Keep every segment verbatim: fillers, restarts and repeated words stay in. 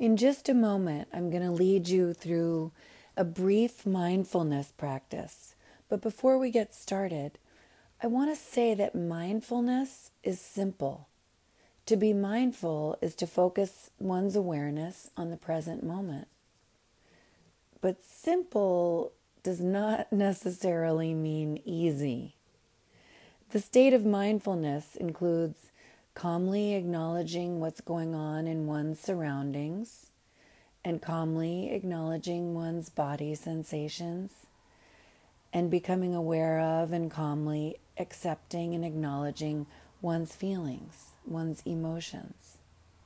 In just a moment, I'm going to lead you through a brief mindfulness practice. But before we get started, I want to say that mindfulness is simple. To be mindful is to focus one's awareness on the present moment. But simple does not necessarily mean easy. The state of mindfulness includes calmly acknowledging what's going on in one's surroundings and calmly acknowledging one's body sensations and becoming aware of and calmly accepting and acknowledging one's feelings, one's emotions.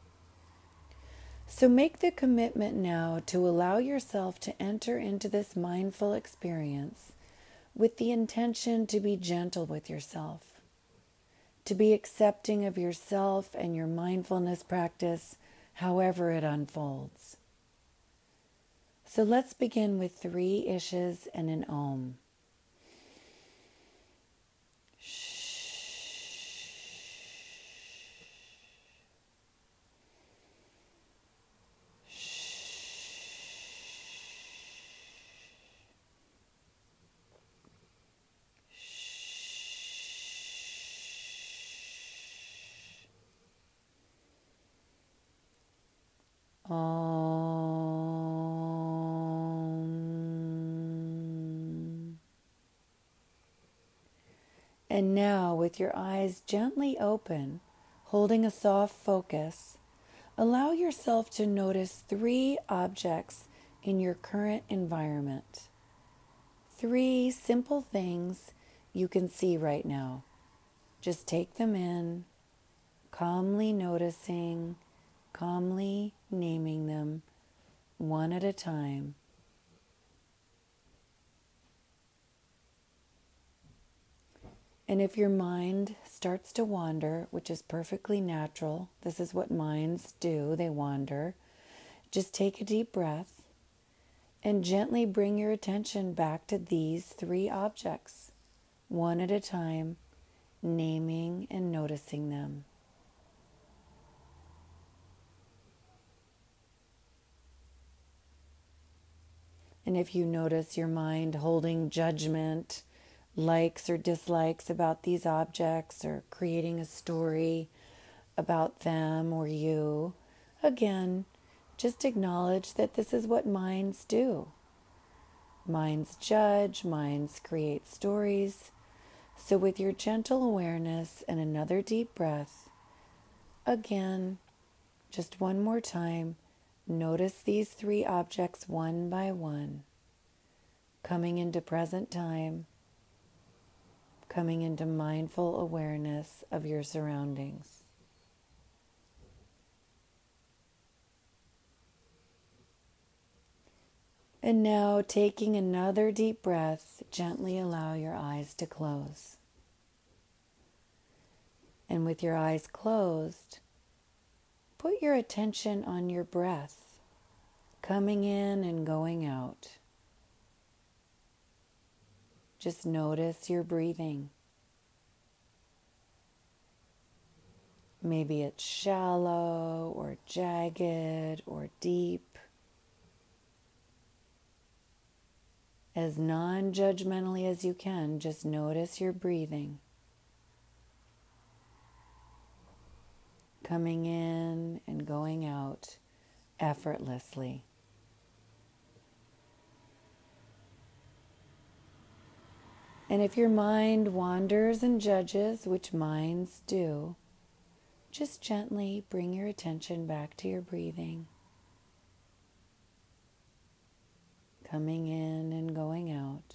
So make the commitment now to allow yourself to enter into this mindful experience with the intention to be gentle with yourself, to be accepting of yourself and your mindfulness practice, however it unfolds. So let's begin with three ishes and an om. Om. And now, with your eyes gently open, holding a soft focus, allow yourself to notice three objects in your current environment. Three simple things you can see right now. Just take them in, calmly noticing, calmly naming them, one at a time. And if your mind starts to wander, which is perfectly natural, this is what minds do, they wander, just take a deep breath and gently bring your attention back to these three objects, one at a time, naming and noticing them. And if you notice your mind holding judgment, likes or dislikes about these objects, or creating a story about them or you, again, just acknowledge that this is what minds do. Minds judge, minds create stories. So with your gentle awareness and another deep breath, again, just one more time, notice these three objects one by one, coming into present time, coming into mindful awareness of your surroundings. And now, taking another deep breath, gently allow your eyes to close. And with your eyes closed, put your attention on your breath, coming in and going out. Just notice your breathing. Maybe it's shallow or jagged or deep. As non-judgmentally as you can, just notice your breathing. Coming in and going out effortlessly. And if your mind wanders and judges, which minds do, just gently bring your attention back to your breathing. Coming in and going out.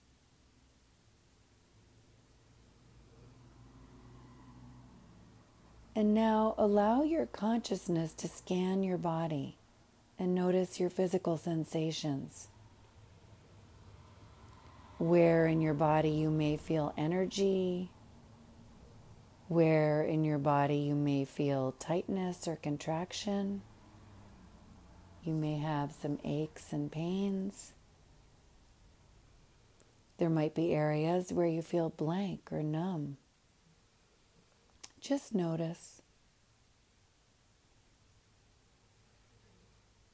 And now allow your consciousness to scan your body and notice your physical sensations. Where in your body you may feel energy, where in your body you may feel tightness or contraction. You may have some aches and pains. There might be areas where you feel blank or numb. Just notice.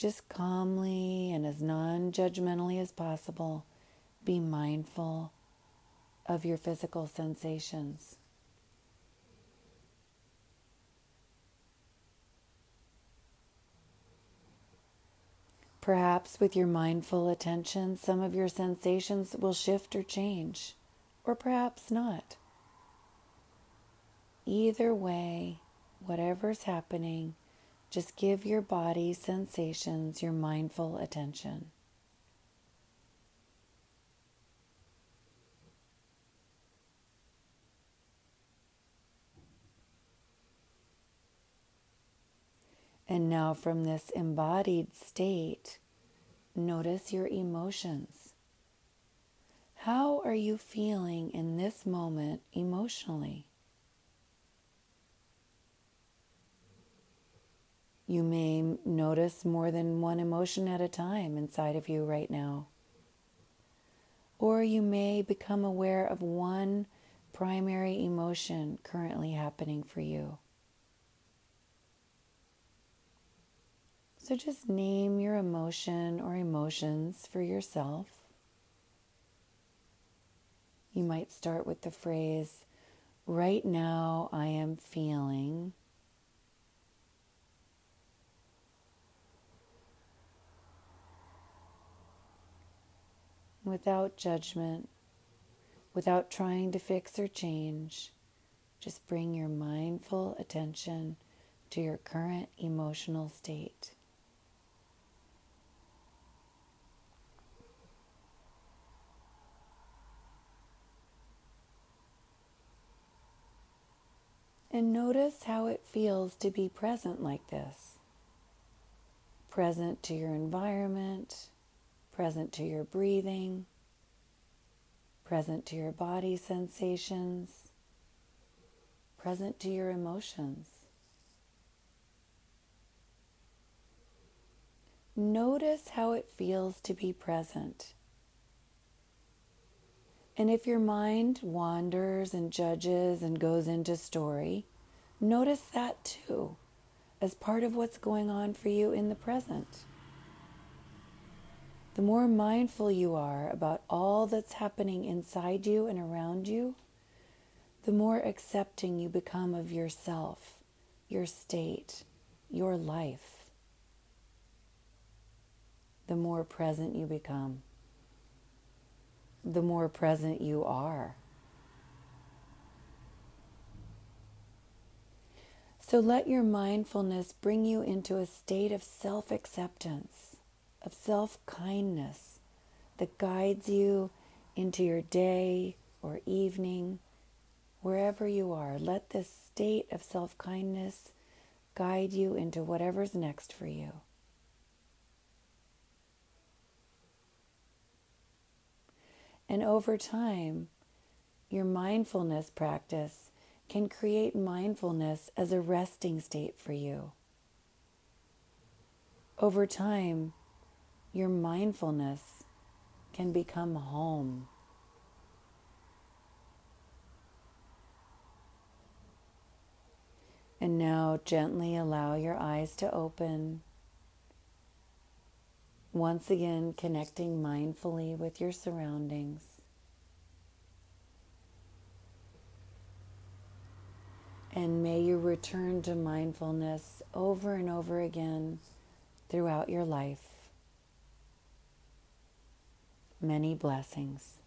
just calmly and as non-judgmentally as possible, be mindful of your physical sensations. Perhaps with your mindful attention, some of your sensations will shift or change, or perhaps not. Either way, whatever's happening, just give your body's sensations your mindful attention. And now from this embodied state, notice your emotions. How are you feeling in this moment emotionally? You may notice more than one emotion at a time inside of you right now. Or you may become aware of one primary emotion currently happening for you. So just name your emotion or emotions for yourself. You might start with the phrase, right now I am feeling. Without judgment, without trying to fix or change, just bring your mindful attention to your current emotional state. And notice how it feels to be present like this. Present to your environment, present to your breathing, present to your body sensations, present to your emotions. Notice how it feels to be present. And if your mind wanders and judges and goes into story, notice that too, as part of what's going on for you in the present. The more mindful you are about all that's happening inside you and around you, the more accepting you become of yourself, your state, your life. The more present you become. The more present you are. So let your mindfulness bring you into a state of self-acceptance, of self-kindness that guides you into your day or evening, wherever you are. Let this state of self-kindness guide you into whatever's next for you. And over time, your mindfulness practice can create mindfulness as a resting state for you. Over time, your mindfulness can become home. And now gently allow your eyes to open. Once again, connecting mindfully with your surroundings. And may you return to mindfulness over and over again throughout your life. Many blessings.